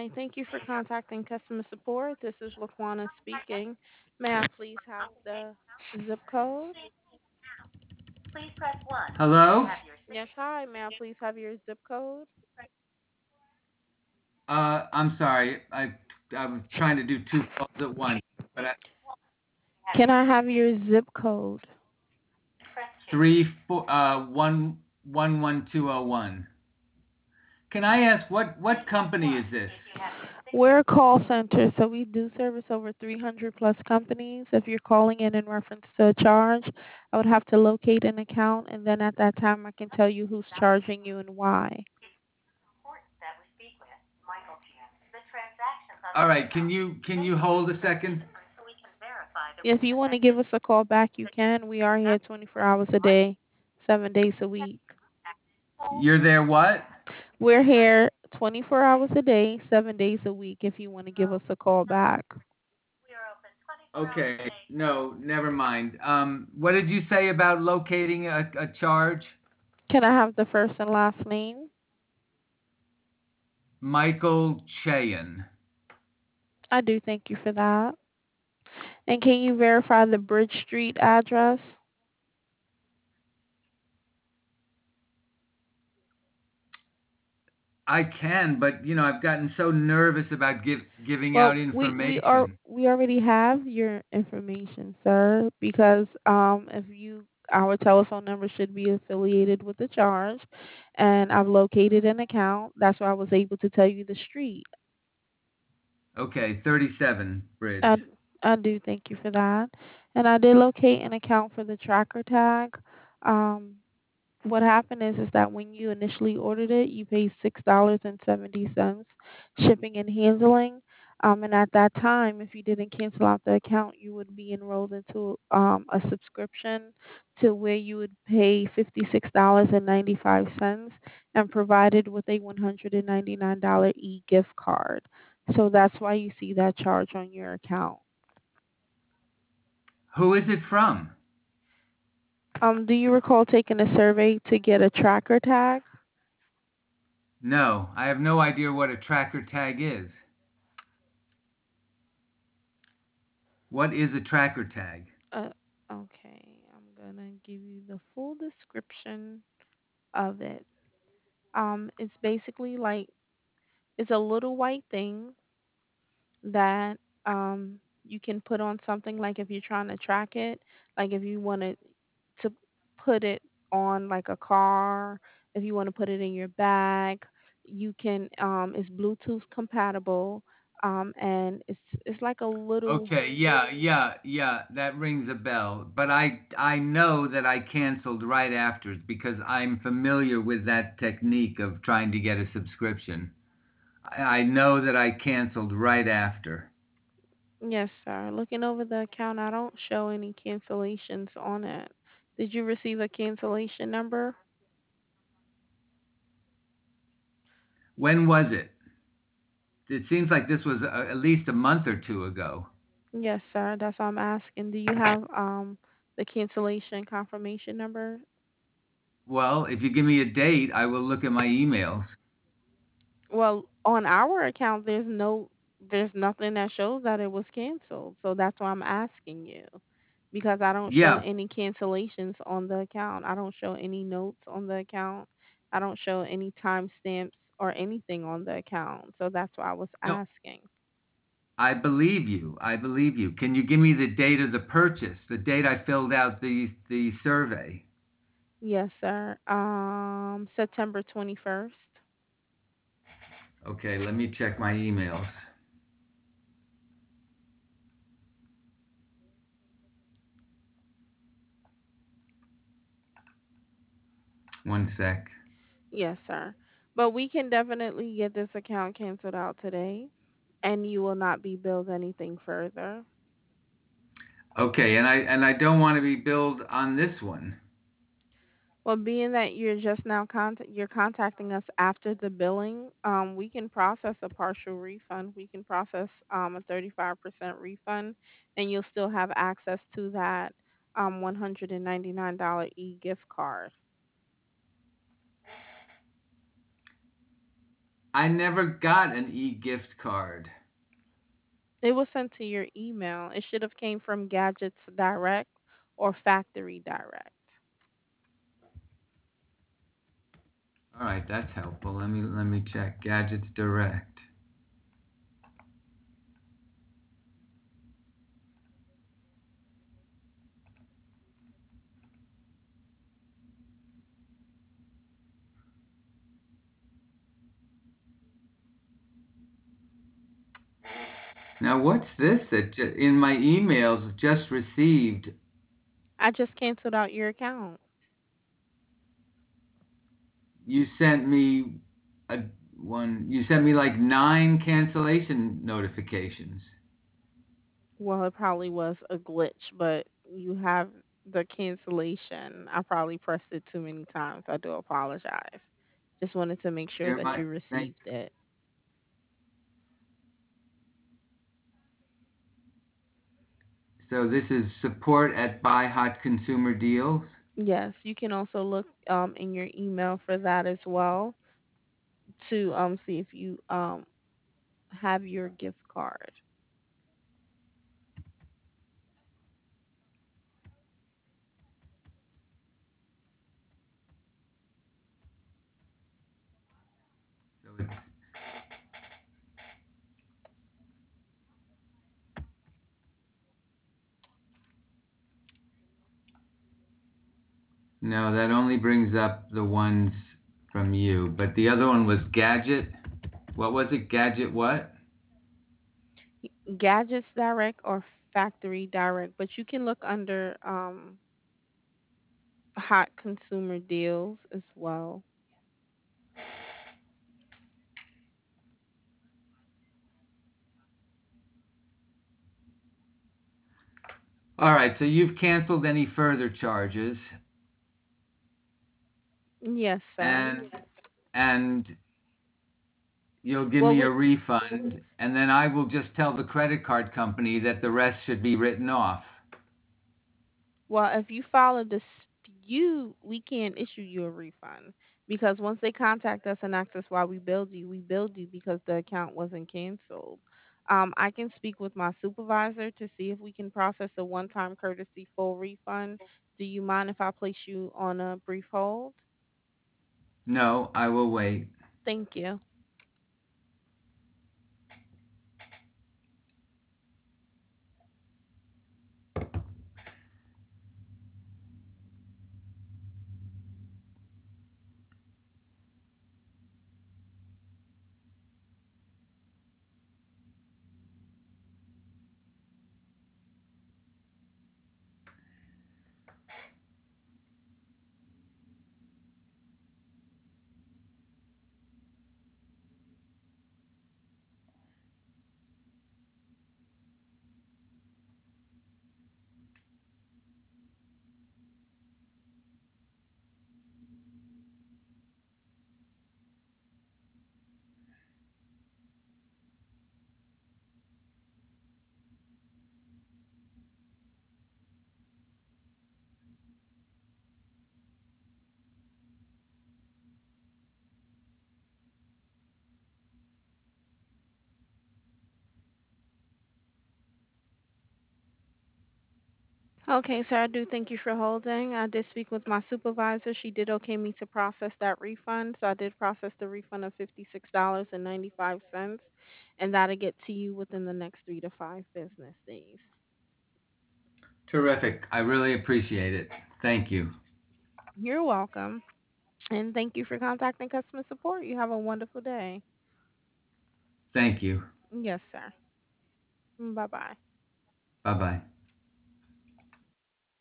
Hi, thank you for contacting customer support. This is Laquana speaking. May I please have the zip code? Hello? Yes, hi. May I please have your zip code? I'm sorry. I was trying to do two calls at once, but Can I have your zip code? three four one one one two oh one. Can I ask what company is this? We're a call center, so we do service over 300 plus companies. If you're calling in reference to a charge, I would have to locate an account, and then at that time, I can tell you who's charging you and why. All right. Can you hold a second? If you want to give us a call back, you can. We are here 24 hours a day, 7 days a week. You're there. What? We're here 24 hours a day, 7 days a week if you want to give us a call back. Okay. No, never mind. What did you say about locating a charge? Can I have the first and last name? Michael Chayan. I do thank you for that. And can you verify the Bridge Street address? I can, but I've gotten so nervous about giving Well, out we information. we already have your information, sir, because if you our telephone number should be affiliated with the charge, and I've located an account. That's why I was able to tell you the street. Okay, 37 Bridge. I I do thank you for that. And I did locate an account for the tracker tag. Um, what happened is that when you initially ordered it, you paid $6.70 shipping and handling. And at that time, if you didn't cancel out the account, you would be enrolled into a subscription to where you would pay $56.95 and provided with a $199 e-gift card. So that's why you see that charge on your account. Who is it from? Do you recall taking a survey to get a tracker tag? No, I have no idea what a tracker tag is. What is a tracker tag? Uh, okay, I'm gonna give you the full description of it. It's basically like it's a little white thing that you can put on something like if you're trying to track it, like if you wanted to put it on like a car, if you want to put it in your bag, you can it's Bluetooth compatible, and it's like a little. Okay, yeah, that rings a bell. But I know that I canceled right after because I'm familiar with that technique of trying to get a subscription. I know that I canceled right after. Yes, sir. Looking over the account, I don't show any cancellations on it. Did you receive a cancellation number? When was it? It seems like this was at least a month or two ago. Yes, sir. That's what I'm asking. Do you have the cancellation confirmation number? Well, if you give me a date, I will look at my emails. Well, on our account, there's nothing that shows that it was canceled. So that's why I'm asking you because I don't show Yeah. any cancellations on the account. I don't show any notes on the account. I don't show any timestamps or anything on the account. So that's why I was No, asking. I believe you. I believe you. Can you give me the date of the purchase, the date I filled out the survey? Yes, sir. September 21st. Okay, let me check my emails. One sec. Yes, sir. But we can definitely get this account canceled out today, and you will not be billed anything further. Okay, and I don't want to be billed on this one. Well, being that you're just now you're contacting us after the billing, we can process a partial refund. We can process a 35% refund, and you'll still have access to that $199 e-gift card. I never got an e-gift card. It was sent to your email. It should have came from Gadgets Direct or Factory Direct. All right, that's helpful. Let me check. Gadgets Direct. Now, what's this that in my emails just received? I just canceled out your account. You sent me a one. You sent me like 9 cancellation notifications. Well, it probably was a glitch, but you have the cancellation. I probably pressed it too many times. I do apologize. Just wanted to make sure Here, that my you thank. received it. So this is support at Buy Hot Consumer Deals. Yes, you can also look in your email for that as well to see if you have your gift card. So it's no, that only brings up the ones from you. But the other one was Gadget. What was it? Gadget what? Gadgets Direct or Factory Direct, but you can look under hot consumer deals as well. All right, so you've canceled any further charges, Yes, sir. and you'll give Well, me a refund, and then I will just tell the credit card company that the rest should be written off. if you file a dispute, we can't issue you a refund because once they contact us and ask us why we billed you because the account wasn't canceled. I can speak with my supervisor to see if we can process a one-time courtesy full refund. Do you mind if I place you on a brief hold? No, I will wait. Thank you. Okay, sir, I do thank you for holding. I did speak with my supervisor. She did okay me to process that refund. So I did process the refund of $56.95, and that'll get to you within the next 3 to 5 business days. Terrific. I really appreciate it. Thank you. You're welcome. And thank you for contacting customer support. You have a wonderful day. Thank you. Yes, sir. Bye bye. Bye bye.